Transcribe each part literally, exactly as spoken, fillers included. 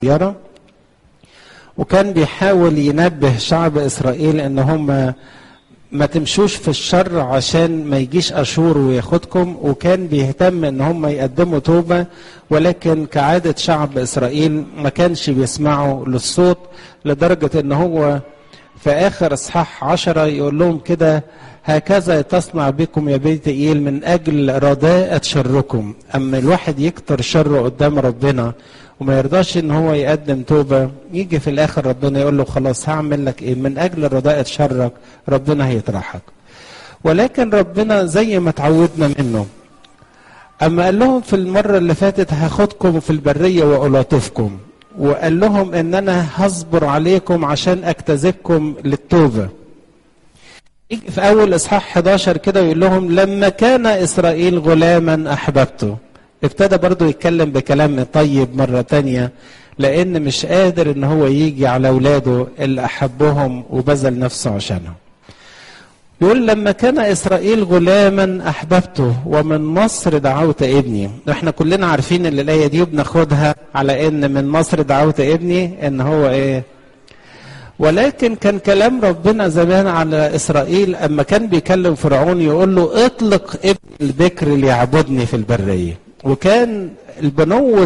صغيرة، وكان بيحاول ينبه شعب إسرائيل إن هم ما تمشوش في الشر عشان ما يجيش أشور وياخدكم، وكان بيهتم إن هم يقدموا توبة، ولكن كعادة شعب إسرائيل ما كانش بيسمعوا للصوت، لدرجة إن هو في آخر إصحاح عشرة يقول لهم كده: هكذا تصنع بكم يا بيت إيل من أجل رداءة شركم. أما الواحد يكتر شره قدام ربنا وما يرضاش إن هو يقدم توبة، يجي في الآخر ربنا يقول له خلاص هعمل لك إيه؟ من أجل رداءة شرك ربنا هيطرحك. ولكن ربنا زي ما تعودنا منه، أما قال لهم في المرة اللي فاتت هاخدكم في البرية وألاطفكم، وقال لهم إن أنا هصبر عليكم عشان أجتذبكم للتوبة. في أول إصحاح حداشر كده يقول لهم: لما كان إسرائيل غلاما أحببته. ابتدى برضو يتكلم بكلام طيب مرة تانية، لأن مش قادر إن هو يجي على أولاده اللي أحبهم وبذل نفسه عشانهم. يقول: لما كان إسرائيل غلاما أحببته ومن مصر دعوت ابني. احنا كلنا عارفين ان الآية دي وبناخدها على ان من مصر دعوت ابني ان هو ايه، ولكن كان كلام ربنا زمان على إسرائيل اما كان بيكلم فرعون يقول له: اطلق ابن البكر ليعبدني في البرية. وكان البنوة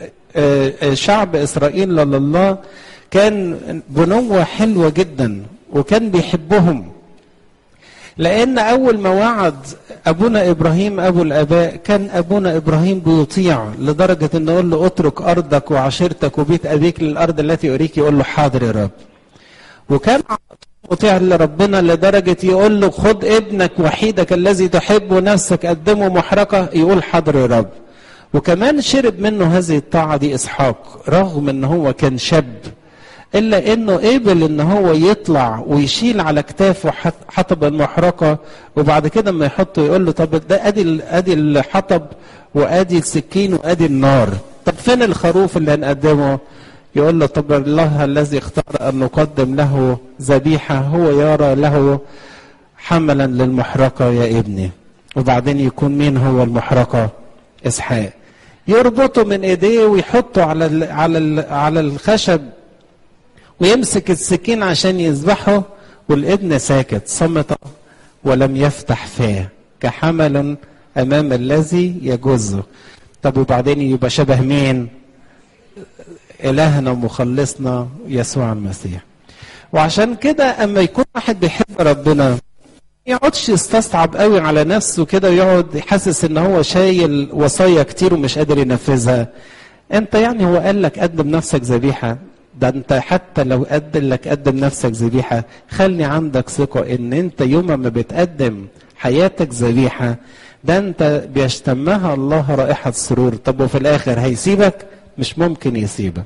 شعب إسرائيل لله كان بنوة حلوة جدا، وكان بيحبهم، لأن أول ما وعد أبونا إبراهيم أبو الآباء كان أبونا إبراهيم بيطيع، لدرجة أن يقول له: اترك أرضك وعشيرتك وبيت أبيك للأرض التي أريك، يقول له: حاضر يا رب. وكان مطيع لربنا لدرجة يقول له: خد ابنك وحيدك الذي تحبه نفسك قدمه محرقة، يقول: حاضر يا رب. وكمان شرب منه هذه الطاعة دي إسحاق، رغم أنه هو كان شاب، إلا إنه قبل إن هو يطلع ويشيل على كتافه حطب المحرقة، وبعد كده ما يحطه يقول له: طب ده أدي أدي الحطب وأدي السكين وأدي النار، طب فين الخروف اللي هنقدمه؟ يقول له: طب الله الذي اختار أن نقدم له ذبيحة هو يرى له حملا للمحرقة يا ابني. وبعدين يكون مين هو المحرقة؟ إسحاق. يربطه من إيديه ويحطه على ال على ال على الخشب ويمسك السكين عشان يذبحه، والابن ساكت صمت ولم يفتح فاه كحمل امام الذي يجزه. طب وبعدين يبقى شبه مين؟ الهنا ومخلصنا يسوع المسيح. وعشان كده اما يكون واحد بيحب ربنا ما يقعدش يستصعب قوي على نفسه كده ويقعد حاسس ان هو شايل وصايا كتير ومش قادر ينفذها. انت يعني هو قال لك قدم نفسك ذبيحه؟ ده انت حتى لو قدم لك قدم نفسك ذبيحه، خلي عندك ثقه ان انت يوم ما بتقدم حياتك ذبيحه ده انت بيشتمها الله رائحه سرور. طب وفي الاخر هيسيبك؟ مش ممكن يسيبك.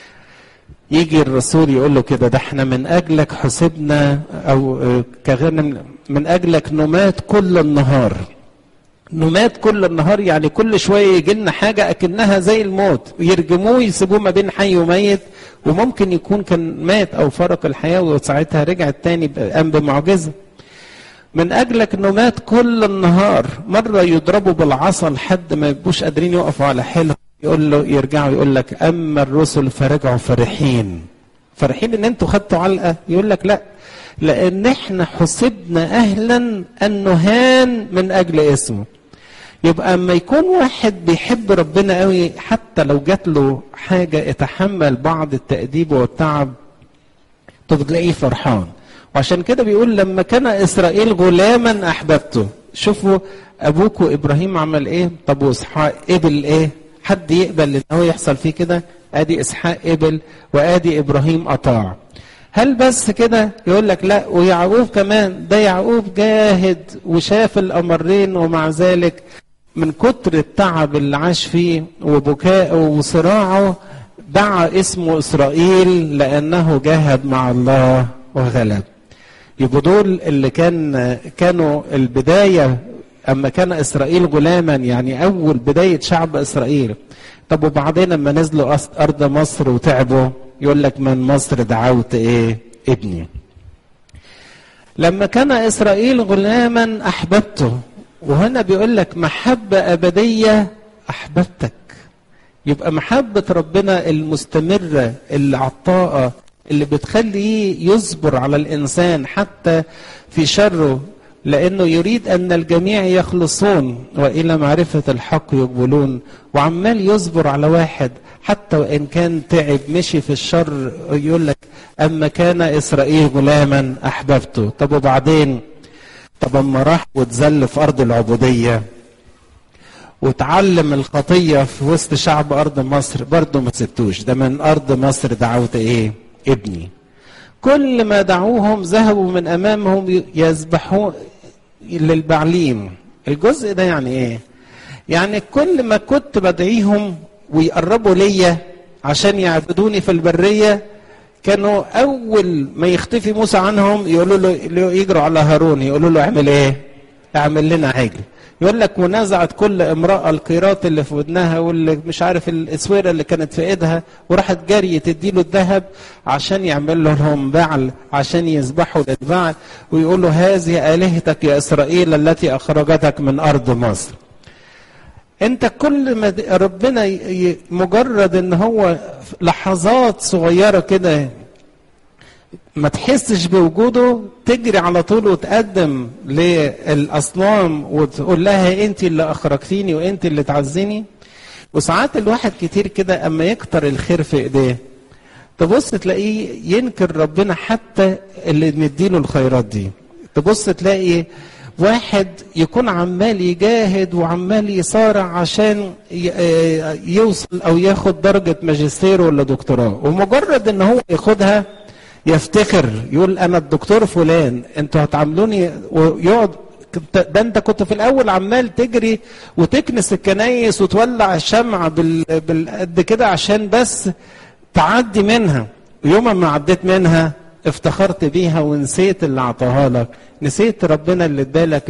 يجي الرسول يقول له كده: ده احنا من اجلك حسبنا او كغنم من اجلك نمات كل النهار. نمات كل النهار يعني كل شويه يجي لنا حاجه اكنها زي الموت، ويرجموه يسيبوه ما بين حي وميت، وممكن يكون كان مات او فرق الحياه وساعتها رجع تاني قام بمعجزه. من اجلك نمات كل النهار، مره يضربوا بالعصا لحد ما يبقوش قادرين يقفوا على حيلهم، يقول له يرجعوا يقول لك: اما الرسل فرجعوا فرحين. فرحين ان انتوا خدتوا علقه؟ يقول لك لا، لان احنا حسبنا اهلا ان نهان من اجل اسمه. يبقى اما يكون واحد بيحب ربنا قوي حتى لو جات له حاجه يتحمل بعض التأديب والتعب، طب تلاقيه فرحان. وعشان كده بيقول: لما كان اسرائيل غلاما احببته. شوفوا ابوكوا ابراهيم عمل ايه؟ طب واسحاق قبل ايه؟ حد يقبل ان هو يحصل فيه كده؟ ادي اسحاق قبل وادي ابراهيم اطاع. هل بس كده؟ يقول لك لا، ويعقوب كمان. ده يعقوب جاهد وشاف الامرين، ومع ذلك من كتر التعب اللي عاش فيه وبكائه وصراعه دعا اسمه اسرائيل لانه جاهد مع الله وغلب. يبقوا دول اللي كان كانوا البدايه اما كان اسرائيل غلاما، يعني اول بدايه شعب اسرائيل. طب وبعدين لما نزلوا ارض مصر وتعبوا يقول لك: من مصر دعوت ايه؟ ابني. لما كان اسرائيل غلاما احببته، وهنا بيقول لك محبه ابديه احببتك. يبقى محبة ربنا المستمرة العطاءة اللي بتخليه يصبر على الإنسان حتى في شره، لأنه يريد أن الجميع يخلصون وإلى معرفة الحق يقبلون، وعمال يصبر على واحد حتى وإن كان تعب مشي في الشر. يقول لك أما كان إسرائيل غلاما أحببته. طب وبعدين؟ طب أما راح واتذل في أرض العبودية وتعلم الخطية في وسط شعب أرض مصر، برضه ما سبتوش. ده من أرض مصر دعوت إيه؟ ابني. كل ما دعوهم ذهبوا من أمامهم يذبحون للبعليم. الجزء ده يعني إيه؟ يعني كل ما كنت بدعيهم ويقربوا ليا عشان يعبدوني في البرية، كانوا أول ما يختفي موسى عنهم يقولوا له، يجروا على هارون يقولوا له اعمل إيه؟ اعمل لنا عجل. يقول لك ونزعت كل امرأة القيراط اللي في ودنها واللي مش عارف الاسويرة اللي كانت في ايدها، وراحت جارية تديله الذهب عشان يعمل لهم بعل عشان يذبحوا للبعل، ويقولوا هذه آلهتك يا إسرائيل التي أخرجتك من أرض مصر. انت كل ما ربنا مجرد ان هو لحظات صغيرة كده ما تحسش بوجوده، تجري على طول وتقدم للأصنام وتقول لها انت اللي اخرجتيني وانت اللي تعزيني. وساعات الواحد كتير كده اما يكتر الخير في ايديه تبص تلاقيه ينكر ربنا حتى اللي نديله الخيرات دي. تبص تلاقي واحد يكون عمال يجاهد وعمال يصارع عشان يوصل او ياخد درجة ماجستير ولا دكتوراه، ومجرد ان هو ياخدها يفتخر يقول انا الدكتور فلان، انتوا هتعاملوني، ويقعد ده انت كنت في الاول عمال تجري وتكنس الكنايس وتولع الشمع بالقد كده عشان بس تعدي منها، ويوم ما عديت منها افتخرت بيها ونسيت اللي عطاها لك، نسيت ربنا اللي ادالك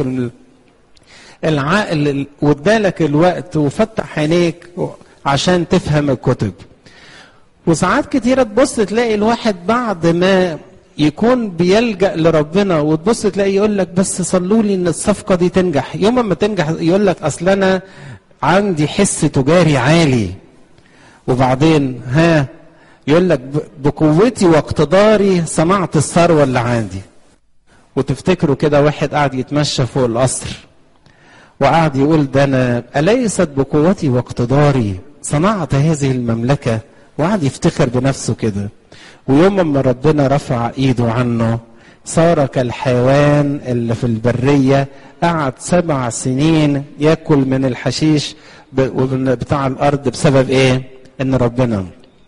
العقل وادالك الوقت وفتح عينيك عشان تفهم الكتب. وساعات كتيرة تبص تلاقي الواحد بعد ما يكون بيلجأ لربنا وتبص تلاقي يقول لك بس صلوا لي ان الصفقة دي تنجح. يوم ما تنجح يقول لك اصل انا عندي حس تجاري عالي، وبعدين ها يقول لك بقوتي واقتداري صنعت الثروة اللي عندي. وتفتكروا كده واحد قاعد يتمشى فوق القصر وقاعد يقول ده انا أليست بقوتي واقتداري صنعت هذه المملكة، وقعد يفتخر بنفسه كده. ويوم ما ربنا رفع ايده عنه صار كالحيوان اللي في البرية، قعد سبع سنين ياكل من الحشيش بتاع الارض بسبب ايه؟ ان ربنا.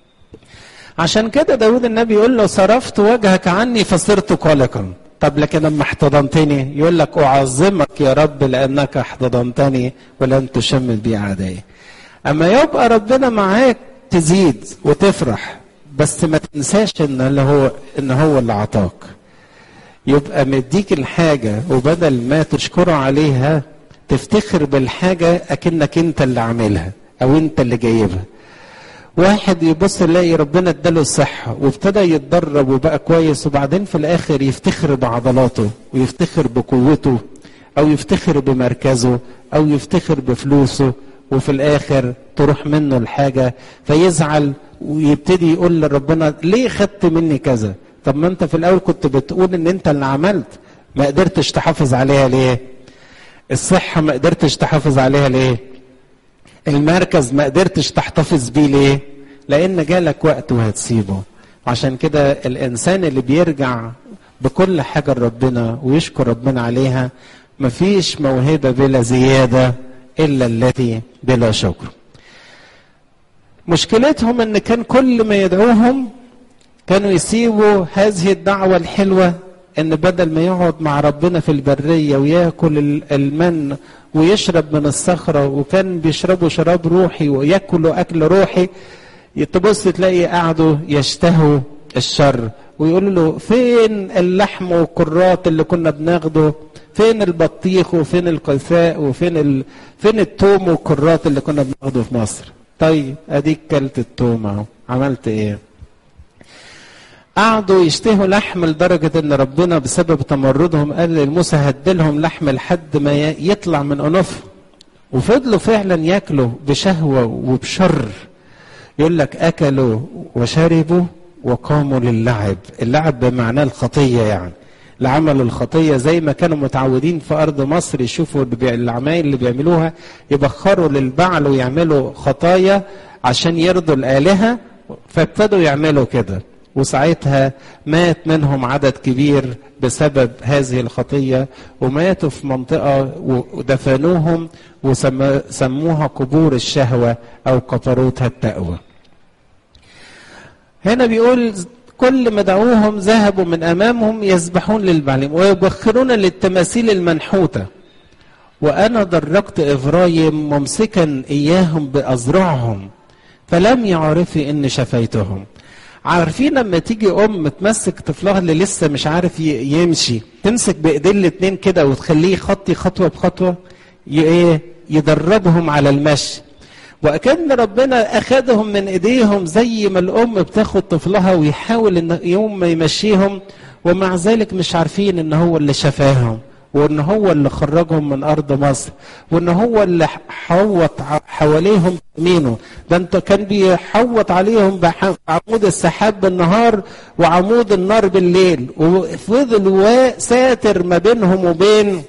عشان كده داود النبي يقول له صرفت وجهك عني فصرت قلقا. طب لكن لما احتضنتني يقول لك اعظمك يا رب لانك احتضنتني ولم تشمل بي اعدائي. اما يبقى ربنا معاك تزيد وتفرح، بس ما تنساش ان اللي هو ان هو اللي عطاك. يبقى مديك الحاجه وبدل ما تشكره عليها تفتخر بالحاجه اكنك انت اللي عاملها او انت اللي جايبها. واحد يبص يلاقي ربنا اداله الصحه وابتدى يتدرب وبقى كويس، وبعدين في الاخر يفتخر بعضلاته ويفتخر بقوته او يفتخر بمركزه او يفتخر بفلوسه، وفي الاخر تروح منه الحاجة فيزعل ويبتدي يقول لربنا ليه خدت مني كذا؟ طب ما انت في الاول كنت بتقول ان انت اللي عملت، ما قدرتش تحافظ عليها ليه؟ الصحة ما قدرتش تحافظ عليها ليه؟ المركز ما قدرتش تحتفظ بيه ليه؟ لان جالك وقت وهتسيبه. عشان كده الانسان اللي بيرجع بكل حاجة لربنا ويشكر ربنا عليها، مفيش موهبة بلا زيادة إلا التي بلا شكر. مشكلتهم ان كان كل ما يدعوهم كانوا يسيبوا هذه الدعوة الحلوة، ان بدل ما يقعد مع ربنا في البرية ويأكل المن ويشرب من الصخرة، وكان بيشربوا شراب روحي ويأكلوا أكل روحي، تبص تلاقي قعدوا يشتهوا الشر ويقولوا له فين اللحم والكرات اللي كنا بناخده، فين البطيخ وفين القثاء وفين ال... فين التوم والكرات اللي كنا بناخده في مصر. طيب اديك كلت التوم اهو، عملت ايه؟ قعدوا يشتهوا لحم لدرجة ان ربنا بسبب تمردهم قال لموسى هدلهم لحم لحد ما يطلع من انوفهم، وفضلوا فعلا ياكلوا بشهوة وبشر يقول لك اكلوا وشربوا وقاموا للعب. اللعب بمعنى الخطيه، يعني لعمل الخطيه زي ما كانوا متعودين في ارض مصر يشوفوا العمايل اللي بيعملوها، يبخروا للبعل ويعملوا خطايا عشان يرضوا الالهه، فابتدوا يعملوا كده، وساعتها مات منهم عدد كبير بسبب هذه الخطيه، وماتوا في منطقه ودفنوهم وسموها قبور الشهوه او قطروتها التأوى. هنا بيقول كل ما دعوهم ذهبوا من امامهم يسبحون للبعليم ويبخرون للتماثيل المنحوته، وانا دركت افرايم ممسكا اياهم باذرعهم فلم يعرفوا ان شفيتهم. عارفين لما تيجي ام تمسك طفلها اللي لسه مش عارف يمشي، تمسك بايدين الاتنين كده وتخليه يخطي خطوه بخطوه، ايه يدربهم على المشي. وأكن ربنا أخذهم من إيديهم زي ما الأم بتاخد طفلها ويحاول إن يوم ما يمشيهم، ومع ذلك مش عارفين إن هو اللي شفاهم، وإن هو اللي خرجهم من أرض مصر، وإن هو اللي حوط حواليهم يمينه. ده أنت كان بيحوط عليهم بعمود السحاب بالنهار وعمود النار بالليل، وفضل ساتر ما بينهم وبين.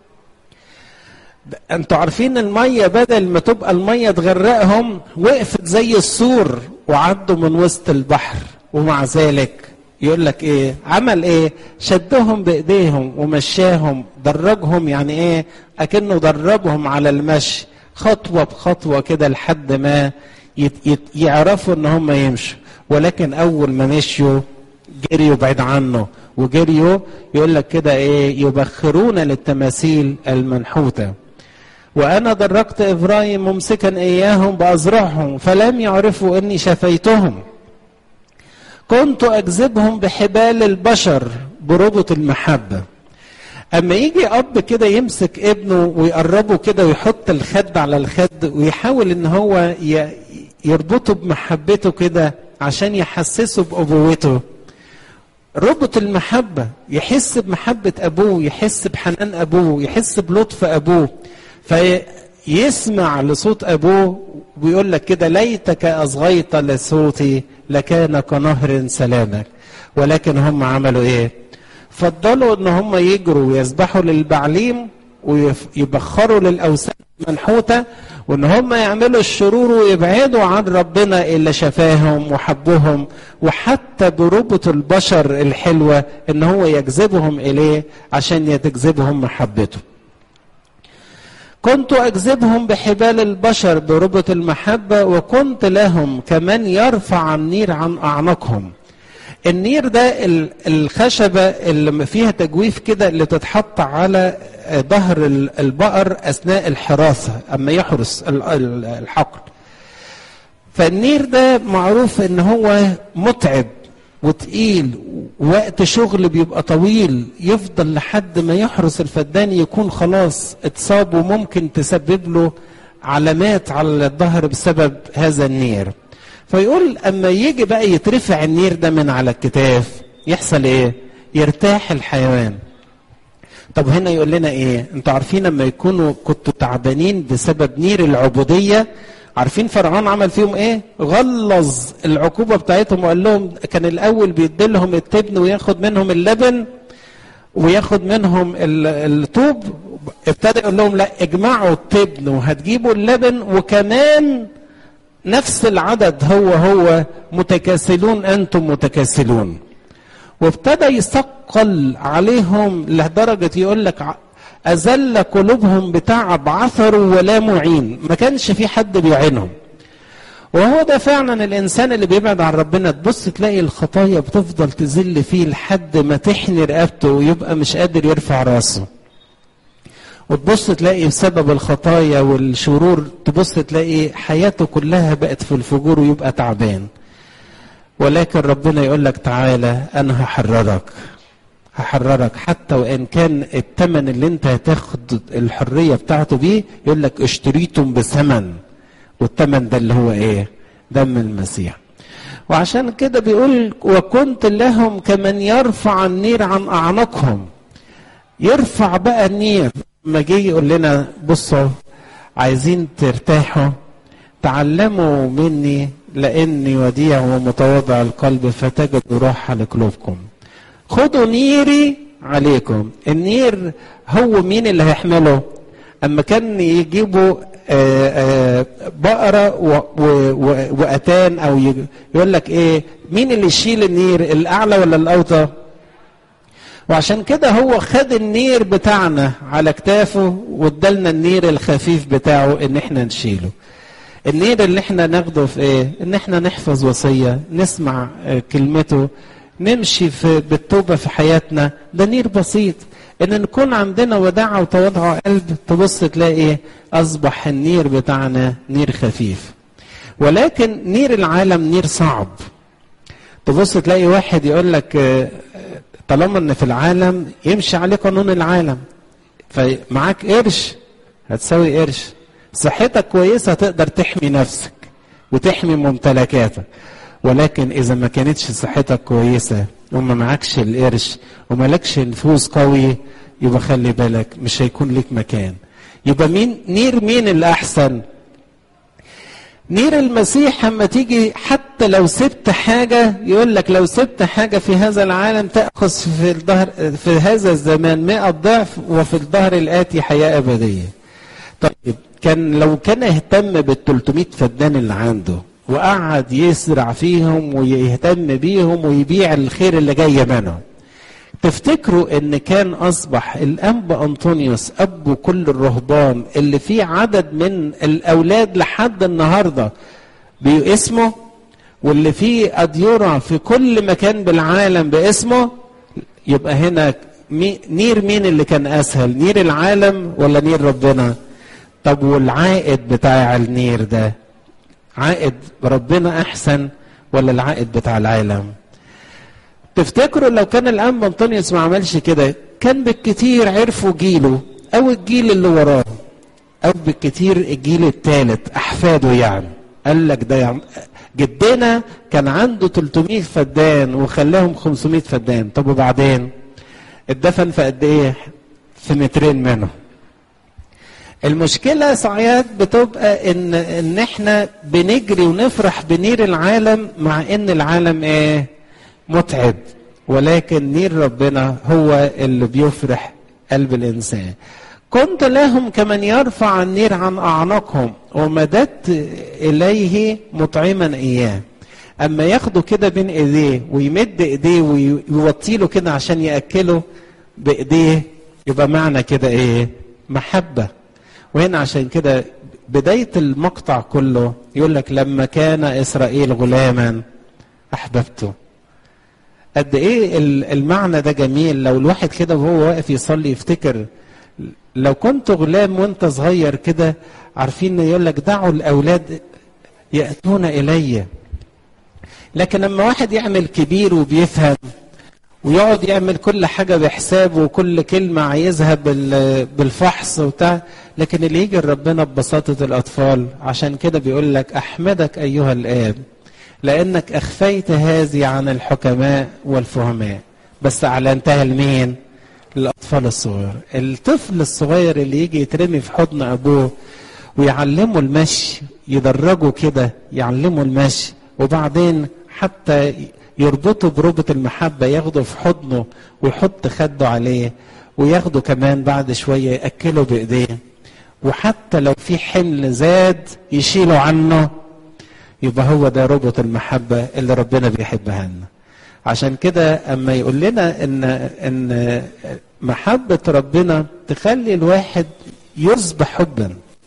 انتوا عارفين المية بدل ما تبقى المية تغرقهم وقفت زي السور وعدوا من وسط البحر، ومع ذلك يقول لك ايه عمل ايه؟ شدهم بايديهم ومشاهم، درجهم، يعني ايه؟ اكنه دربهم على المشي خطوة بخطوة كده لحد ما يت يت يعرفوا ان هم يمشوا. ولكن اول ما مشيوا جريوا بعيد عنه، وجريوا يقول لك كده ايه؟ يبخرون للتماثيل المنحوته. وأنا دركت إبراهيم ممسكا إياهم بأذرعهم فلم يعرفوا أني شفيتهم. كنت أجذبهم بحبال البشر بربط المحبة. أما يجي أب كده يمسك ابنه ويقربه كده ويحط الخد على الخد ويحاول إن هو يربطه بمحبته كده عشان يحسسه بأبوته، ربط المحبة، يحس بمحبة أبوه، يحس بحنان أبوه، يحس بلطف أبوه، فيسمع لصوت أبوه. ويقول لك كده ليتك أصغيت لصوتي لكان كنهر سلامك. ولكن هم عملوا إيه؟ فضلوا إن هم يجروا ويسبحوا للبعليم ويبخروا للأوثان المنحوتة، وإن هم يعملوا الشرور ويبعدوا عن ربنا اللي شفاهم وحبهم، وحتى بربط البشر الحلوة إن هو يجذبهم إليه عشان يتجذبهم محبته. كنت أجذبهم بحبال البشر بربط المحبة، وكنت لهم كمن يرفع النير عن أعناقهم. النير ده الخشبة اللي فيها تجويف كده اللي تتحط على ظهر البقر أثناء الحراسة أما يحرس الحقل. فالنير ده معروف إن هو متعب وتقيل، وقت شغل بيبقى طويل، يفضل لحد ما يحرس الفدان يكون خلاص اتصاب وممكن تسبب له علامات على الظهر بسبب هذا النير. فيقول اما يجي بقى يترفع النير ده من على الكتاف يحصل ايه؟ يرتاح الحيوان. طب هنا يقول لنا ايه؟ انتوا عارفين لما يكونوا كنتوا تعبانين بسبب نير العبودية، عارفين فرعون عمل فيهم ايه؟ غلظ العقوبة بتاعتهم وقال لهم كان الاول بيديلهم التبن وياخد منهم اللبن وياخد منهم الطوب، ابتدى يقول لهم لا اجمعوا التبن وهتجيبوا اللبن، وكمان نفس العدد هو هو متكاسلون انتم متكاسلون. وابتدى يثقل عليهم لدرجة يقول لك أزل قلوبهم بتعب عثروا ولا معين، ما كانش في حد بيعينهم. وهو ده فعلا الإنسان اللي بيبعد عن ربنا، تبص تلاقي الخطايا بتفضل تزل فيه لحد ما تحني رقبته ويبقى مش قادر يرفع راسه. وتبص تلاقي بسبب الخطايا والشرور تبص تلاقي حياته كلها بقت في الفجور ويبقى تعبان. ولكن ربنا يقول لك تعالى أنا هحررك هحررك حتى وإن كان الثمن اللي انت هتاخد الحرية بتاعته بيه، يقول لك اشتريتم بثمن، والثمن ده اللي هو ايه؟ دم المسيح. وعشان كده بيقول وكنت لهم كمن يرفع النير عن أعناقهم. يرفع بقى النير. لما جه يقول لنا بصوا عايزين ترتاحوا تعلموا مني لاني وديع ومتواضع القلب فتجدوا راحه لقلوبكم. خدوا نيري عليكم. النير هو مين اللي هيحمله؟ اما كان يجيبوا بقره واتان، او يقول لك ايه، مين اللي يشيل النير، الاعلى ولا الاوطى؟ وعشان كده هو خد النير بتاعنا على كتافه وادالنا النير الخفيف بتاعه ان احنا نشيله. النير اللي احنا ناخده في ايه؟ ان احنا نحفظ وصيه، نسمع كلمته، نمشي في بالتوبه في حياتنا. ده نير بسيط. ان نكون عندنا وداعه وتواضع قلب، تبص تلاقي ايه؟ اصبح النير بتاعنا نير خفيف. ولكن نير العالم نير صعب. تبص تلاقي واحد يقول لك طالما ان في العالم يمشي عليه قانون العالم، فمعاك قرش هتساوي قرش، صحتك كويسه تقدر تحمي نفسك وتحمي ممتلكاتك. ولكن اذا ما كانتش صحتك كويسه وما معكش القرش ومالكش نفوذ قوي، يبقى خلي بالك مش هيكون لك مكان. يبقى مين نير مين الاحسن؟ نير المسيح. اما تيجي حتى لو سبت حاجه، يقول لك لو سبت حاجه في هذا العالم تاخذ في الظهر في هذا الزمان مئة ضعف، وفي الظهر الاتي حياه ابديه. طيب كان لو كان اهتم بالثلاثمائة فدان اللي عنده وقعد يزرع فيهم ويهتم بيهم ويبيع الخير اللي جاي منهم، تفتكروا ان كان اصبح الانبا انطونيوس ابو كل الرهبان اللي فيه عدد من الاولاد لحد النهارده باسمه، واللي فيه اديره في كل مكان بالعالم باسمه؟ يبقى هنا نير مين اللي كان اسهل؟ نير العالم ولا نير ربنا؟ طب والعائد بتاع النير ده، عائد ربنا احسن ولا العائد بتاع العالم؟ تفتكروا لو كان الانبا انطونيوس ما عملش كده، كان بالكتير عرفوا جيله او الجيل اللي وراه، او بالكتير الجيل الثالث احفاده، يعني قال لك ده جدنا كان عنده ثلاثمائة فدان وخلاهم خمسمائة فدان. طب وبعدين اتدفن في قد ايه؟ في مترين منه. المشكله ساعات بتبقى ان ان احنا بنجري ونفرح بنير العالم، مع ان العالم ايه؟ متعب. ولكن نير ربنا هو اللي بيفرح قلب الانسان. كنت لهم كمن يرفع النير عن اعناقهم ومددت اليه مطعما اياه. اما ياخده كده بين ايديه ويمد ايديه ويوطيله كده عشان ياكله بايديه، يبقى معنى كده ايه؟ محبه. وهنا عشان كده بدايه المقطع كله يقول لك لما كان اسرائيل غلاما احببته. قد ايه المعنى ده جميل. لو الواحد كده وهو واقف يصلي يفتكر لو كنت غلام وانت صغير كده، عارفين يقول لك دعوا الاولاد ياتون الي. لكن لما واحد يعمل كبير وبيفهم ويقعد يعمل كل حاجه بحسابه وكل كلمه عايزها بالفحص وبتاع، لكن اللي يجي ربنا ببساطه الاطفال. عشان كده بيقول لك احمدك ايها الاب لانك اخفيت هذه عن الحكماء والفهماء، بس اعلنتها لمين؟ للاطفال الصغير. الطفل الصغير اللي يجي يترمي في حضن ابوه ويعلمه المشي، يدرجه كده يعلمه المشي، وبعدين حتى يربطه بربط المحبه، ياخده في حضنه ويحط خده عليه، وياخده كمان بعد شويه ياكله بايديه، وحتى لو في حمل زاد يشيله عنه. يبقى هو ده ربط المحبة اللي ربنا بيحبها لنا. عشان كده اما يقول لنا ان ان محبة ربنا تخلي الواحد يصبح حبا.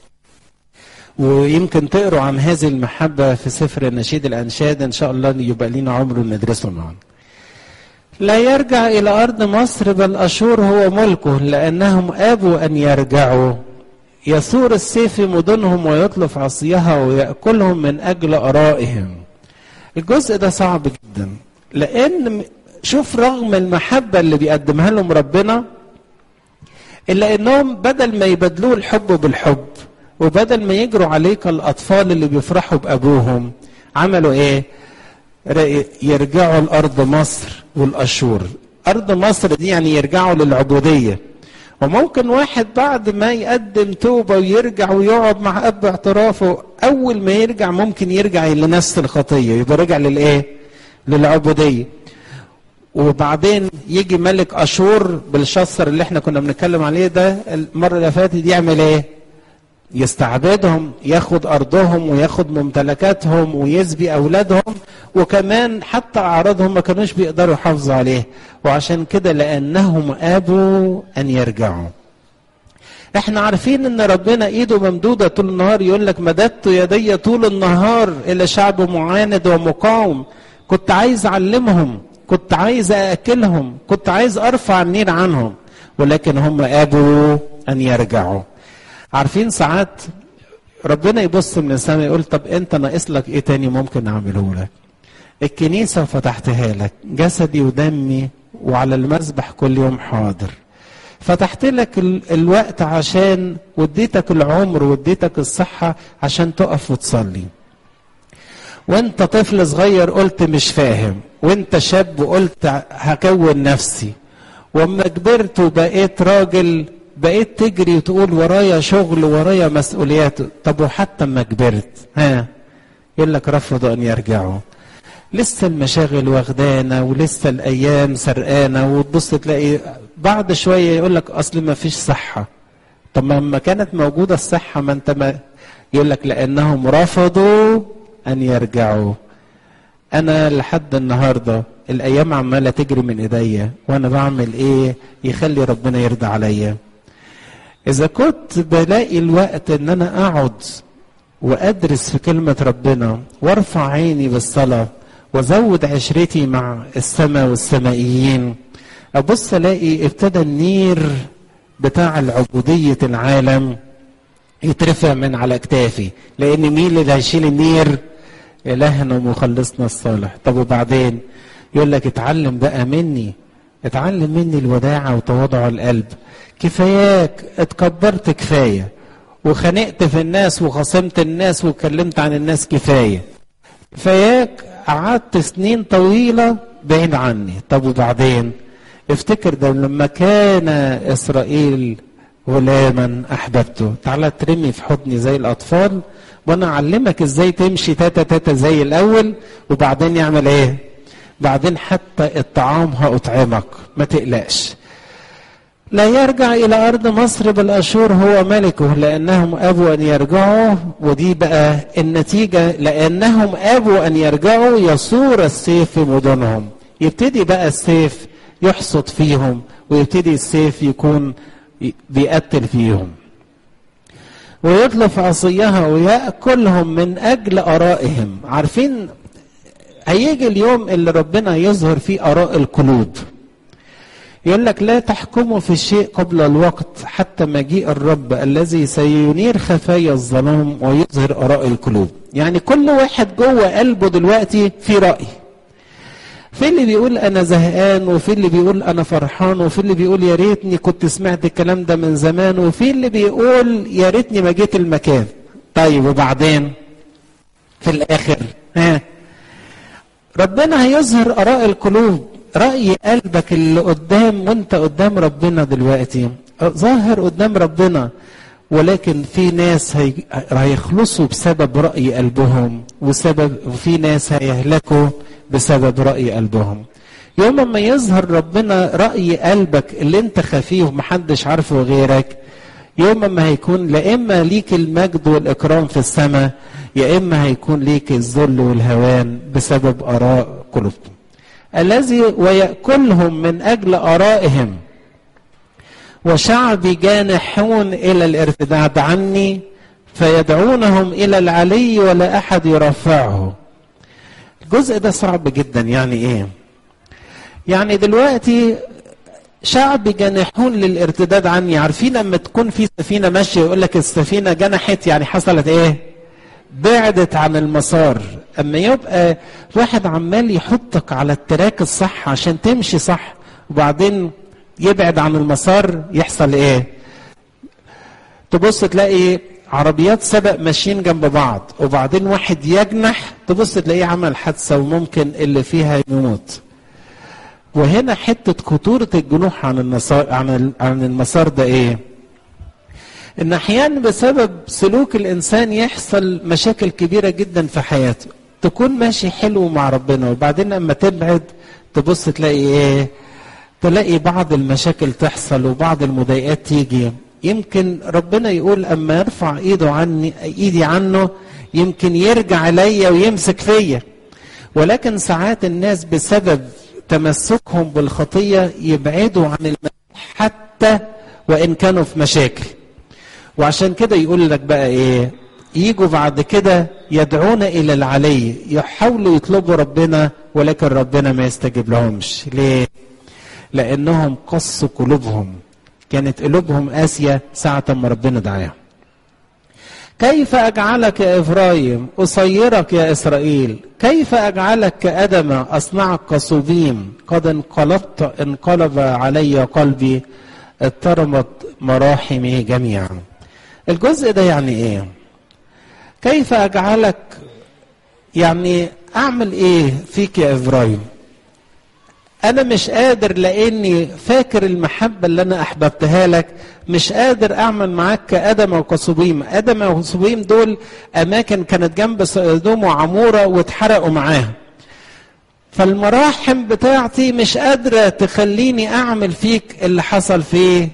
ويمكن تقروا عن هذه المحبة في سفر النشيد الأنشاد، إن شاء الله يبقى لنا عمر ندرسه معا. لا يرجع إلى أرض مصر بل أشور هو ملكه، لأنهم آبوا أن يرجعوا. يثور السيف في مدنهم ويطلف عصيها ويأكلهم من أجل آرائهم. الجزء ده صعب جدا، لأن شوف رغم المحبة اللي بيقدمها لهم ربنا، إلا إنهم بدل ما يبدلوا الحب بالحب وبدل ما يجروا عليك الأطفال اللي بيفرحوا بأبوهم، عملوا إيه؟ يرجعوا لأرض مصر والأشور. أرض مصر دي يعني يرجعوا للعبودية، وممكن واحد بعد ما يقدم توبة ويرجع ويقعد مع أب اعترافه، أول ما يرجع ممكن يرجع لنفس الخطية، يبقى رجع للإيه؟ للعبودية. وبعدين يجي ملك أشور بالشصر اللي احنا كنا بنتكلم عليه ده المرة اللي فاتت، يعمل إيه؟ يستعبدهم، ياخد أرضهم وياخد ممتلكاتهم ويسبي أولادهم، وكمان حتى أعراضهم ما كانوش بيقدروا يحافظوا عليه. وعشان كده لأنهم أبوا أن يرجعوا. احنا عارفين ان ربنا ايده ممدودة طول النهار، يقول لك مددت يدي طول النهار الى شعب معاند ومقاوم، كنت عايز اعلمهم، كنت عايز ااكلهم، كنت عايز ارفع النير عنهم، ولكن هم ابوا ان يرجعوا. عارفين ساعات ربنا يبص من السماء يقول طب انت ناقص لك ايه تاني ممكن اعمله لك؟ الكنيسة فتحتها لك، جسدي ودمي وعلى المذبح كل يوم حاضر، فتحت لك الوقت عشان واديتك العمر واديتك الصحة عشان تقف وتصلي. وانت طفل صغير قلت مش فاهم، وانت شاب قلت هكون نفسي، واما كبرت وبقيت راجل بقيت تجري وتقول ورايا شغل ورايا مسؤوليات. طب وحتى اما كبرت ها يقول لك رفضوا ان يرجعوا، لسه المشاغل واخدانا ولسه الايام سرقانا، وتبص تلاقي بعد شويه يقول لك اصل ما فيش صحه. طب ما كانت موجوده الصحه ما انت ما يقول لك لانهم رفضوا ان يرجعوا. انا لحد النهارده الايام عماله تجري من ايديا، وانا بعمل ايه يخلي ربنا يرضى عليا؟ اذا كنت بلاقي الوقت ان انا اقعد وادرس في كلمه ربنا وارفع عيني بالصلاه وازود عشرتي مع السماء والسمائيين، ابص الاقي ابتدى النير بتاع العبوديه العالم يترفع من على اكتافي، لان مين اللي هيشيل النير؟ الهنا ومخلصنا الصالح. طب وبعدين يقول لك اتعلم بقى مني، اتعلم مني الوداعه وتواضع القلب. كفاياك اتكبرت كفايه، وخنقت في الناس وخصمت الناس واتكلمت عن الناس كفايه. كفاياك قعدت سنين طويله بعيد عني. طب وبعدين افتكر ده لما كان اسرائيل غلاما احببته، تعالى ترمي في حضني زي الاطفال وانا اعلمك ازاي تمشي تاتا تاتا زي الاول، وبعدين يعمل ايه؟ بعدين حتى الطعام هاطعمك ما تقلقش. لا يرجع الى ارض مصر بل اشور هو ملكه لانهم ابوا ان يرجعوا. ودي بقى النتيجه، لانهم ابوا ان يرجعوا يصور السيف في مدنهم. يبتدي بقى السيف يحصد فيهم، ويبتدي السيف يكون بيقتل فيهم، ويطلف عصيها ويأكلهم من أجل آرائهم. عارفين هيجي اليوم اللي ربنا يظهر فيه آراء القلوب. يقول لك لا تحكموا في الشيء قبل الوقت حتى مجيء الرب الذي سينير خفايا الظلام ويظهر آراء القلوب. يعني كل واحد جوه قلبه دلوقتي في رأي، في اللي بيقول انا زهقان، وفي اللي بيقول انا فرحان، وفي اللي بيقول يا ريتني كنت سمعت الكلام ده من زمان، وفي اللي بيقول يا ريتني ما جيت المكان. طيب وبعدين في الاخر ها ربنا هيظهر اراء القلوب. راي قلبك اللي قدام وانت قدام ربنا دلوقتي ظاهر قدام ربنا، ولكن في ناس هي... هيخلصوا بسبب راي قلبهم، وسبب وفي ناس هيهلكوا بسبب رأي قلبهم. يوم ما يظهر ربنا رأي قلبك اللي انت خفيه ومحدش عارفه غيرك، يوم ما هيكون لا اما ليك المجد والإكرام في السماء، يا اما هيكون ليك الذل والهوان بسبب آراء قلوبهم. الذي ويأكلهم من أجل آرائهم، وشعبي جانحون إلى الارتداد عني فيدعونهم إلى العلي ولا أحد يرفعه. الجزء ده صعب جدا. يعني ايه؟ يعني دلوقتي شعب جنحون للارتداد عني. عارفين لما تكون في سفينه ماشيه يقول لك السفينه جنحت، يعني حصلت ايه؟ بعدت عن المسار. اما يبقى واحد عمال يحطك على التراك الصح عشان تمشي صح، وبعدين يبعد عن المسار، يحصل ايه؟ تبص تلاقي عربيات سبق ماشيين جنب بعض، وبعدين واحد يجنح تبص تلاقيه عمل حادثه وممكن اللي فيها يموت. وهنا حتة خطورة الجنوح عن المسار عن عن المسار ده ايه؟ ان احيانا بسبب سلوك الانسان يحصل مشاكل كبيرة جدا في حياته، تكون ماشي حلو مع ربنا وبعدين اما تبعد تبص تلاقي ايه؟ تلاقي بعض المشاكل تحصل وبعض المضايقات تيجي. يمكن ربنا يقول اما يرفع ايده عني ايدي عنه يمكن يرجع ليا ويمسك فيا، ولكن ساعات الناس بسبب تمسكهم بالخطية يبعدوا عن المسيح حتى وإن كانوا في مشاكل. وعشان كده يقول لك بقى إيه؟ يجوا بعد كده يدعون إلى العلي، يحاولوا يطلبوا ربنا ولكن ربنا ما يستجيب لهمش. ليه؟ لأنهم قصوا قلوبهم، كانت قلوبهم قاسية ساعة ما ربنا دعاهم. كيف أجعلك يا إفرايم أصيرك يا إسرائيل؟ كيف أجعلك كأدم أصنعك كصبيم؟ قد انقلبت انقلب علي قلبي اضطرمت مراحمي جميعا. الجزء ده يعني إيه؟ كيف أجعلك، يعني أعمل إيه فيك يا إفرايم؟ أنا مش قادر لأني فاكر المحبة اللي أنا أحببتها لك، مش قادر أعمل معاك كأدم وكصبيم. أدم وصبيم دول أماكن كانت جنب سدوم وعمورة واتحرقوا معاها. فالمراحم بتاعتي مش قادرة تخليني أعمل فيك اللي حصل في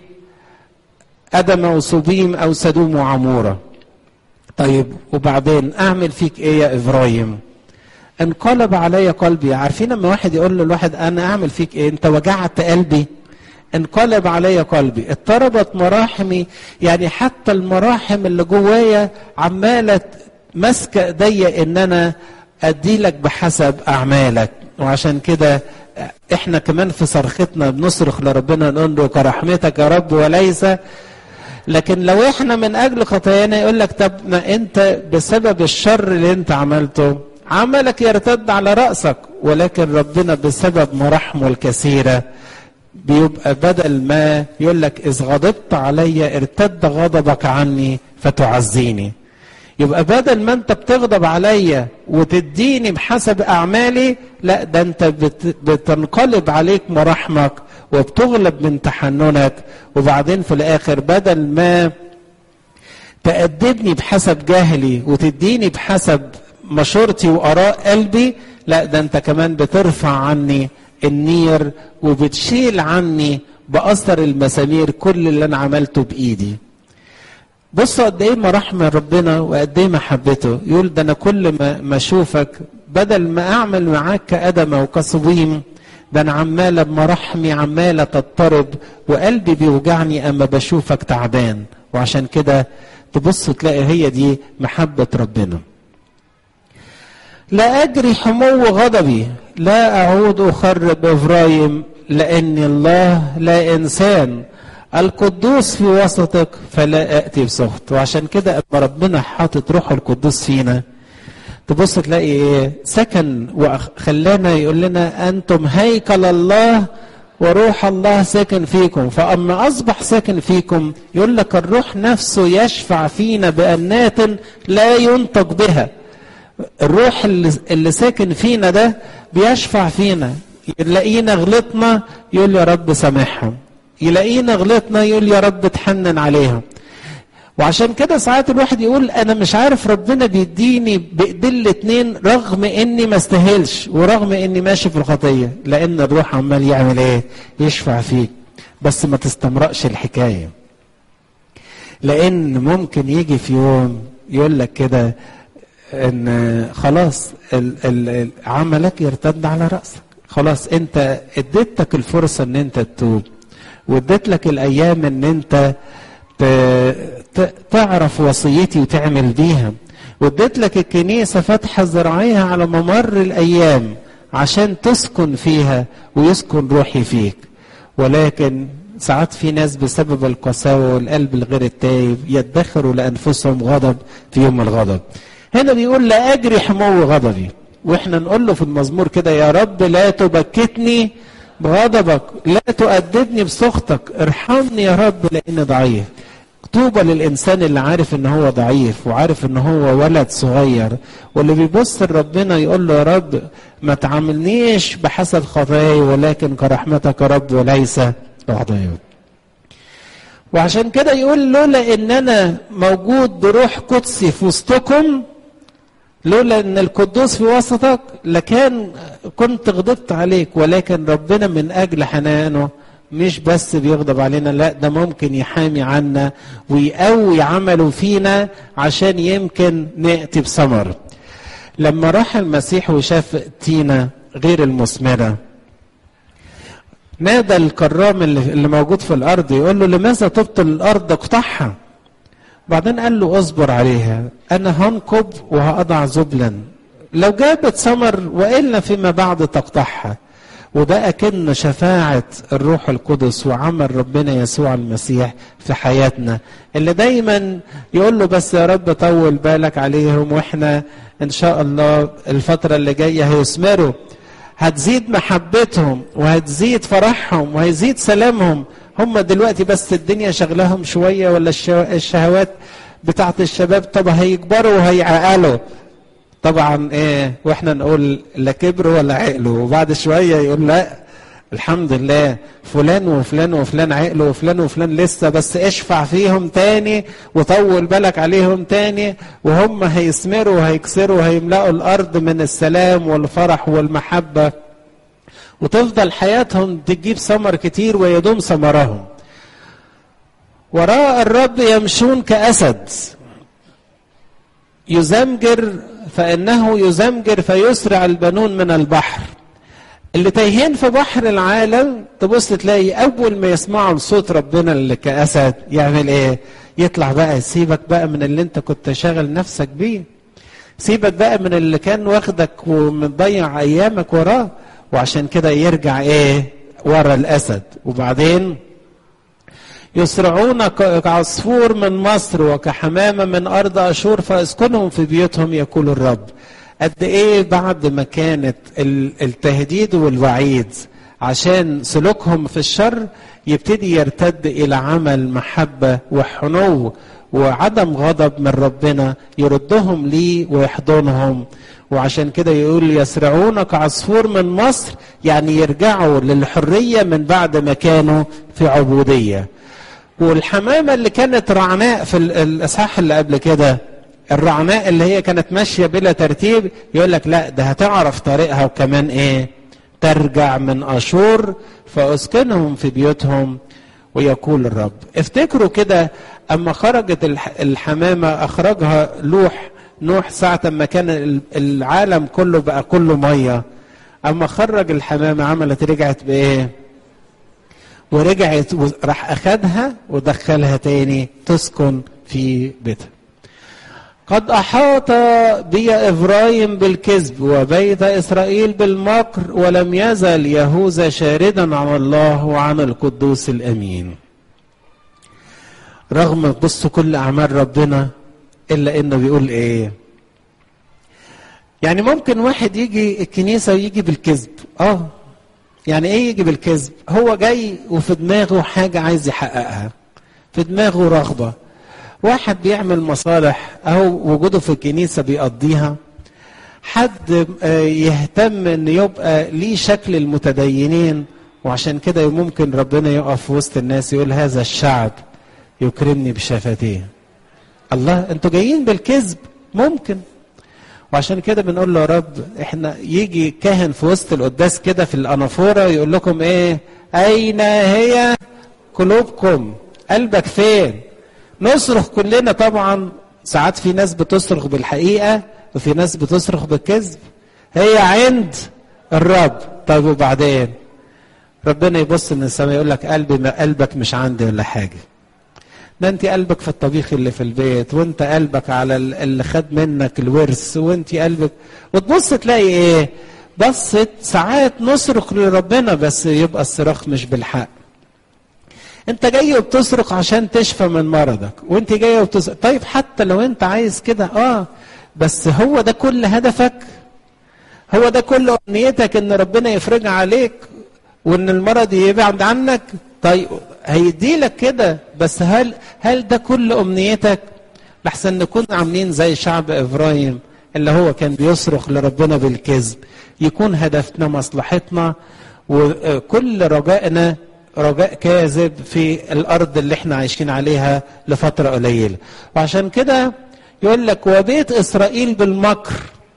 أدم وصبيم أو سدوم وعمورة. طيب وبعدين أعمل فيك إيه يا إبراهيم؟ انقلب علي قلبي. عارفين لما واحد يقول له الواحد انا اعمل فيك ايه؟ انت وجعت قلبي. انقلب علي قلبي اضطربت مراحمي، يعني حتى المراحم اللي جوايا عماله ماسكه ايديا ان انا ادي لك بحسب اعمالك. وعشان كده احنا كمان في صرختنا بنصرخ لربنا نقول له كرحمتك يا رب وليس. لكن لو احنا من اجل خطايانا يقول لك طب ما انت بسبب الشر اللي انت عملته عملك يرتد على رأسك، ولكن ربنا بسبب مراحمه الكثيرة بيبقى بدل ما يقول لك إذ غضبت علي ارتد غضبك عني فتعزيني. يبقى بدل ما انت بتغضب عليا وتديني بحسب أعمالي، لا ده انت بت بتنقلب عليك مراحمك وبتغلب من تحننك، وبعدين في الآخر بدل ما تأدبني بحسب جاهلي وتديني بحسب مشورتي وآراء قلبي، لا ده انت كمان بترفع عني النير وبتشيل عني بأثر المسامير كل اللي انا عملته بإيدي. بصوا قد ايه مراحم ربنا وقد ايه محبته. يقول ده انا كل ما ما اشوفك بدل ما اعمل معاك كأدم وكصبيم، ده انا عماله بمراحمي عماله تضطرب وقلبي بيوجعني اما بشوفك تعبان. وعشان كده تبص تلاقي هي دي محبة ربنا. لا أجري حمو غضبي، لا أعود أخرب إفرايم، لأن الله لا إنسان، القدوس في وسطك فلا أأتي بسخط. وعشان كده أما ربنا حاطط روح القدوس فينا تبص تلاقي إيه؟ سكن وخلانا يقول لنا أنتم هيكل الله وروح الله ساكن فيكم. فأما أصبح ساكن فيكم يقول لك الروح نفسه يشفع فينا بأنات لا ينطق بها. الروح اللي, اللي ساكن فينا ده بيشفع فينا. يلاقينا غلطنا يقول يا رب سامحهم، يلاقينا غلطنا يقول يا رب تحنن عليهم. وعشان كده ساعات الواحد يقول انا مش عارف ربنا بيديني بايدين الاتنين رغم اني ما استاهلش ورغم اني ماشي في الخطيه، لان الروح عمال يعمل ايه؟ يشفع فيك. بس ما تستمرقش الحكايه، لان ممكن يجي في يوم يقول لك كده ان خلاص ال ال عملك يرتد على راسك. خلاص انت اديتك الفرصه ان انت تتوب، واديت لك الايام ان انت تعرف وصيتي وتعمل بيها، واديت لك الكنيسه فاتحه ذراعيها على ممر الايام عشان تسكن فيها ويسكن روحي فيك. ولكن ساعات في ناس بسبب القساوه والقلب الغير التايب يدخروا لانفسهم غضب في يوم الغضب. هنا بيقول لا اجري حمو غضبي، واحنا نقول له في المزمور كده يا رب لا تبكتني بغضبك، لا تؤدبني بسخطك، ارحمني يا رب لاني ضعيف. طوبى للإنسان اللي عارف إن هو ضعيف وعارف إن هو ولد صغير، واللي بيبص لربنا يقول له يا رب ما تعاملنيش بحسب خطاياي ولكن كرحمتك يا رب وليس خطاياي. وعشان كده يقول لولا إن أنا موجود بروح قدسي في وسطكم، لولا إن القدوس في وسطك لكان كنت غضبت عليك، ولكن ربنا من أجل حنانه مش بس بيغضب علينا، لا ده ممكن يحامي عنا ويقوي عمله فينا عشان يمكن نأتي بثمر. لما راح المسيح وشاف تينا غير المثمرة نادى الكرام اللي موجود في الأرض يقول له لماذا تبطل الأرض اقطعها؟ بعدين قال له اصبر عليها، أنا هنقب وهأضع زبلا لو جابت ثمر وإلا فيما بعد تقطعها. وده أكن شفاعة الروح القدس وعمل ربنا يسوع المسيح في حياتنا، اللي دايما يقول له بس يا رب طول بالك عليهم، واحنا ان شاء الله الفترة اللي جاية هيثمروا، هتزيد محبتهم وهتزيد فرحهم وهيزيد سلامهم. هم دلوقتي بس الدنيا شغلهم شوية ولا الشهوات بتاعت الشباب، طب هيكبروا وهيعقلوا طبعا ايه، واحنا نقول لا كبروا ولا عقلوا، وبعد شويه يقول لا الحمد لله فلان وفلان وفلان عقلوا وفلان وفلان لسه، بس اشفع فيهم تاني وطول بالك عليهم تاني، وهم هيثمروا وهيكسروا وهيملأوا الارض من السلام والفرح والمحبه، وتفضل حياتهم تجيب ثمر كتير ويدوم ثمرهم. وراء الرب يمشون كأسد يزمجر فإنه يزمجر فيسرع البنون من البحر. اللي تايهين في بحر العالم تبص تلاقي أول ما يسمعوا صوت ربنا اللي كأسد يعمل إيه؟ يطلع بقى، سيبك بقى من اللي أنت كنت شاغل نفسك بيه، سيبك بقى من اللي كان واخدك ومضيع أيامك وراه، وعشان كده يرجع إيه؟ ورا الأسد. وبعدين يسرعون كعصفور من مصر وكحمامة من أرض أشور فأسكنهم في بيوتهم يقول الرب. قد إيه بعد ما كانت التهديد والوعيد عشان سلوكهم في الشر يبتدي يرتد إلى عمل محبة وحنو وعدم غضب من ربنا يردهم ليه ويحضنهم. وعشان كده يقول يسرعون كعصفور من مصر، يعني يرجعوا للحرية من بعد ما كانوا في عبودية. والحمامة اللي كانت رعناء في الإصحاح اللي قبل كده، الرعناء اللي هي كانت ماشية بلا ترتيب، يقول لك لا ده هتعرف طريقها وكمان ايه ترجع من أشور فأسكنهم في بيوتهم ويقول الرب. افتكروا كده اما خرجت الحمامة اخرجها لوح نوح ساعة ما كان العالم كله بقى كله مية، اما خرج الحمامة عملت رجعت بايه؟ ورجعت راح اخدها ودخلها تاني تسكن في بيتها. قد احاط بي افرايم بالكذب وبيت اسرائيل بالمكر، ولم يزل يهوذا شاردا عن الله وعن القدوس الامين. رغم بصوا كل اعمال ربنا الا انه بيقول ايه؟ يعني ممكن واحد يجي الكنيسة ويجي بالكذب. اه يعني ايه يجي بالكذب؟ هو جاي وفي دماغه حاجة عايز يحققها، في دماغه رغبة. واحد بيعمل مصالح اهو وجوده في الكنيسة بيقضيها، حد يهتم ان يبقى ليه شكل المتدينين، وعشان كده ممكن ربنا يقف في وسط الناس يقول هذا الشعب يكرمني بشفتيه. الله انتوا جايين بالكذب ممكن. وعشان كده بنقول له يا رب احنا يجي كاهن في وسط القداس كده في الانافوره يقول لكم ايه؟ اين هي قلوبكم؟ قلبك فين؟ نصرخ كلنا طبعا. ساعات في ناس بتصرخ بالحقيقه وفي ناس بتصرخ بالكذب. هي عند الرب. طيب وبعدين ربنا يبص من السماء يقول لك قلبي ما قلبك مش عندي ولا حاجه، ده انت قلبك في الطبيخ اللي في البيت، وانت قلبك على اللي خد منك الورث، وانت قلبك. وتبص تلاقي ايه؟ بصت ساعات نصرخ لربنا بس يبقى الصراخ مش بالحق. انت جاي وبتصرخ عشان تشفى من مرضك، وانت جاي وبتصرخ. طيب حتى لو انت عايز كده اه بس هو ده كل هدفك؟ هو ده كل امنيتك ان ربنا يفرج عليك وان المرض يبعد عنك؟ طيب هيدي لك كده، بس هل هل ده كل امنيتك؟ لحسن نكون عاملين زي شعب ابراهيم اللي هو كان بيصرخ لربنا بالكذب، يكون هدفنا مصلحتنا وكل رجائنا رجاء كاذب في الارض اللي احنا عايشين عليها لفتره قليله. وعشان كده يقول لك وبيت اسرائيل بالمكر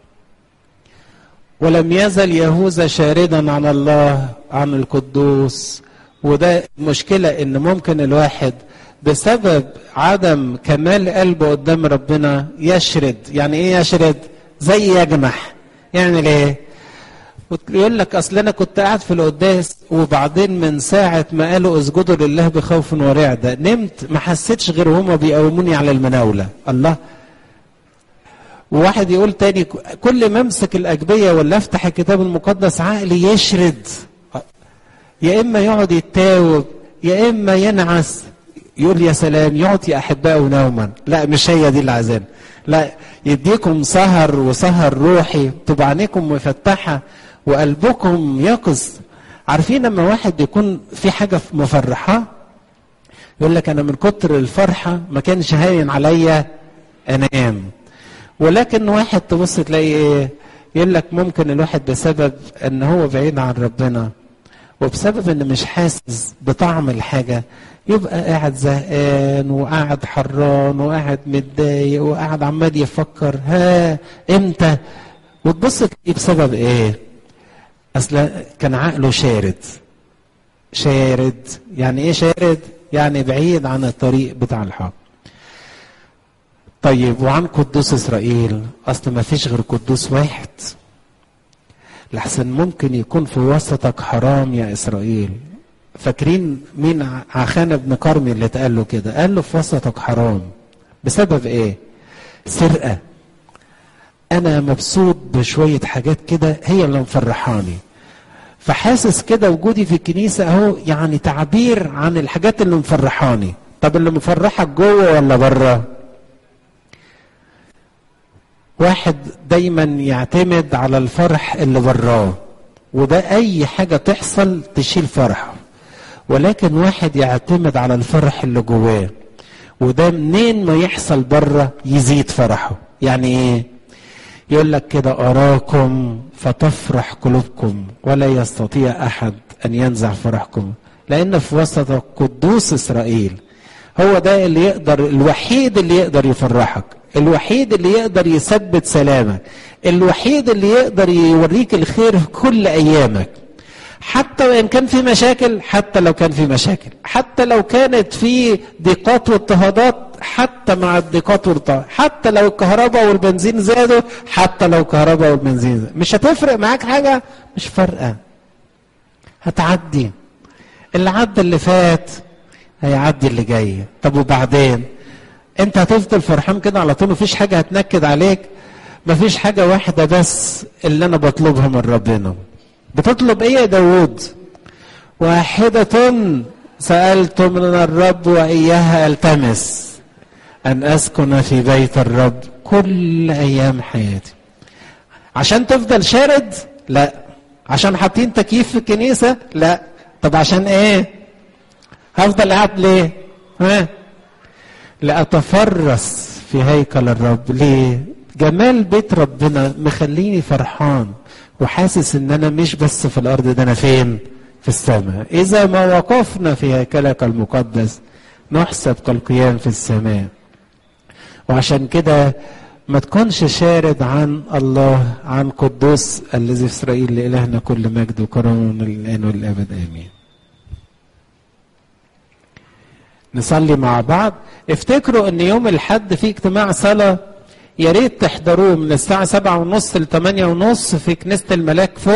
ولم يزل يهوذا شاردا عن الله عن القدوس. وده مشكله ان ممكن الواحد بسبب عدم كمال قلبه قدام ربنا يشرد. يعني ايه يشرد؟ زي يجمح. يعني ليه؟ يقول لك اصل انا كنت قاعد في القداس وبعدين من ساعه ما قالوا اسجدوا لله بخوف ورعده نمت ما حسيتش غير هما بيقوموني على المناوله. الله. وواحد يقول تاني كل ما امسك الاجبيه ولا افتح الكتاب المقدس عقلي يشرد، يا اما يقعد يتاوب يا اما ينعس. يقول يا سلام يعطي احبائه نوما. لا مش هي دي اللي عايزينها، لا يديكم سهر وسهر روحي تبقى عينيكم مفتحه وقلبكم يقظ. عارفين لما واحد يكون في حاجه مفرحه يقول لك انا من كتر الفرحه ما كانش هاين عليا انام. ولكن واحد تبص تلاقي ايه؟ يقول لك ممكن الواحد بسبب ان هو بعيد عن ربنا وبسبب ان مش حاسس بطعم الحاجه يبقى قاعد زهقان وقاعد حران وقاعد متضايق وقاعد عمال يفكر ها امتى. وتبص تلاقيه بسبب ايه؟ اصلا كان عقله شارد. شارد يعني ايه شارد؟ يعني بعيد عن الطريق بتاع الحق. طيب وعن قدوس اسرائيل؟ اصل ما فيش غير قدوس واحد. لحسن ممكن يكون في وسطك حرام يا اسرائيل. فاكرين مين عخان بن كرمي اللي اتقال له كده؟ قال له في وسطك حرام. بسبب ايه؟ سرقه. انا مبسوط بشويه حاجات كده هي اللي مفرحاني، فحاسس كده وجودي في الكنيسه اهو يعني تعبير عن الحاجات اللي مفرحاني. طب اللي مفرحك جوه ولا بره؟ واحد دايما يعتمد على الفرح اللي براه وده اي حاجه تحصل تشيل فرحه، ولكن واحد يعتمد على الفرح اللي جواه وده منين ما يحصل بره يزيد فرحه. يعني ايه؟ يقول لك كده اراكم فتفرح قلوبكم ولا يستطيع احد ان ينزع فرحكم لان في وسط قدوس اسرائيل. هو ده اللي يقدر، الوحيد اللي يقدر يفرحك، الوحيد اللي يقدر يثبت سلامك، الوحيد اللي يقدر يوريك الخير في كل ايامك. حتى وان كان في مشاكل، حتى لو كان في مشاكل، حتى لو كانت في ضيقات واضطهادات، حتى مع الضيقات والاضطهادات، حتى لو الكهرباء والبنزين زادوا، حتى لو الكهرباء والبنزين زادوا، مش هتفرق معاك حاجه، مش فارقه. هتعدي. اللي عدى اللي فات هيعدي اللي جاي. طب وبعدين؟ انت هتفضل فرحان كده على طول؟ مفيش حاجه هتنكد عليك؟ مفيش حاجه واحده بس اللي انا بطلبها من ربنا. بتطلب ايه يا داود؟ واحدة سألت من الرب وإياها التمس أن أسكن في بيت الرب كل أيام حياتي. عشان تفضل شارد؟ لا. عشان حاطين تكييف في الكنيسة؟ لا. طب عشان ايه؟ هفضل قاعد ليه؟ ها؟ لأتفرس في هيكل الرب. ليه؟ جمال بيت ربنا مخليني فرحان وحاسس ان انا مش بس في الارض، ده انا فين؟ في السماء. اذا ما وقفنا في هيكلك المقدس نحسب كالقيام في السماء. وعشان كده ما تكونش شارد عن الله، عن قدوس الذي في اسرائيل. لإلهنا كل مجد وكرم الان والابد امين. نصلي مع بعض. افتكروا ان يوم الاحد في اجتماع صلاه، يا ريت تحضروه من الساعه سبعة ونص لثمانية ونص في كنيسه الملاك فوق.